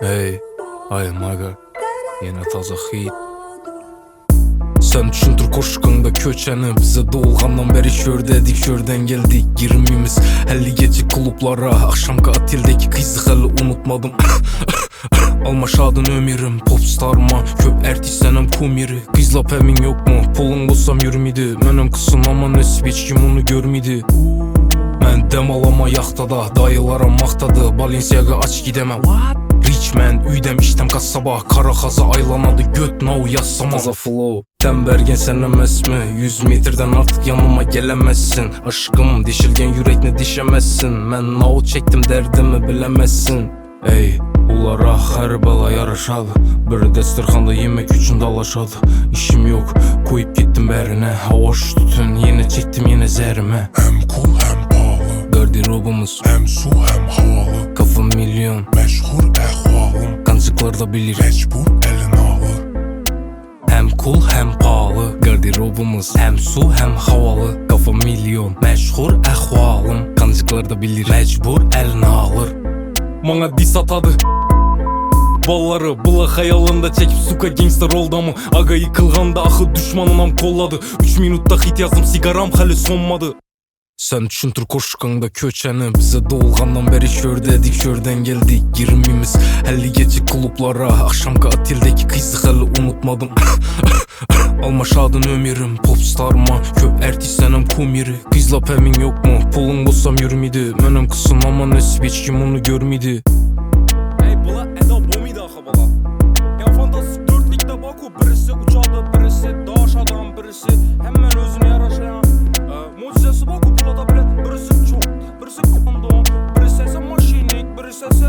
Hey, ay maga, yine taza hit. Sen düşündür koşkanda köçeni. Bize doğulgandan beri şördedik, şörden geldik. Girmemiz 50 gece klublara. Akşamki atildeki kızı hali unutmadım. Almaşadın ömürüm popstarma. Köp ertişsenem kumiri. Kızlap emin yok mu? Pulun bulsam yürümidi. Menem kısın ama nesip hiç kim onu görmidi. Ben dem alama yaxtada. Dayılara maktadı. Balenciaga aç gidemem. Richman üydem iştem kasaba. Kara kaza aylanadı göt now yazsama. Taza flow den bergen sen emes mi? 100 metreden artık yanıma gelemezsin. Aşkım dişilgen yürekne dişemezsin. Ben now çektim derdimi bilemezsin. Ey ulara her bala yarışadı. Bir destirxanda yemek üçün dalaşadı. İşim yok koyup gittim berine. Hoş tutun yine çektim yine zerime. Hem cool hem pahalı, Garderobumuz hem su hem havalı. kafa milyon, Meşhur ehvalım, kancıklar da bilir. mecbur elini alır. Hem cool hem pahalı. Garderobumuz hem su hem havalı. Kafa milyon, meşhur ehvalım. Kancıklar da bilir. Mecbur eline alır. Bana dis atadı balları bula hayalında çekip suka gangster oldu mu? Aga yıkılganda ahı düşmanınam kolladı. 3 minutta hit yazdım sigaram hali sonmadı. Sen düşündür koşkanda köçeni. Bize doğulgandan beri şördedik, şörden geldik. Girmemiz 50 gece klublara. Akşamki atildeki kızı hali unutmadım. Almaşadın ömürüm popstarma. Köp ertişsenem kumiri. Kızlap emin yok mu? Pulun bulsam yürümidi. Menem kısın ama nesip hiç kim onu görmidi. Hey bula Eda bomiydi ağa bala. Ya fantastik dörtlükte Baku. Birisi uçadı, birisi daş adam, birisi hemen özüne yaraşayan. Mucizesi Baku bulada bile. Birisi çok, birisi kondom, birisi ise maşinik, birisi ise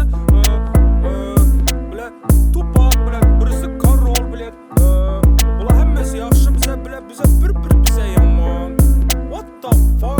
bile Tupac bile, birisi Karol bile. Bula hemmesi yaxşı bize bile, bize bir bize yaman. What the fuck?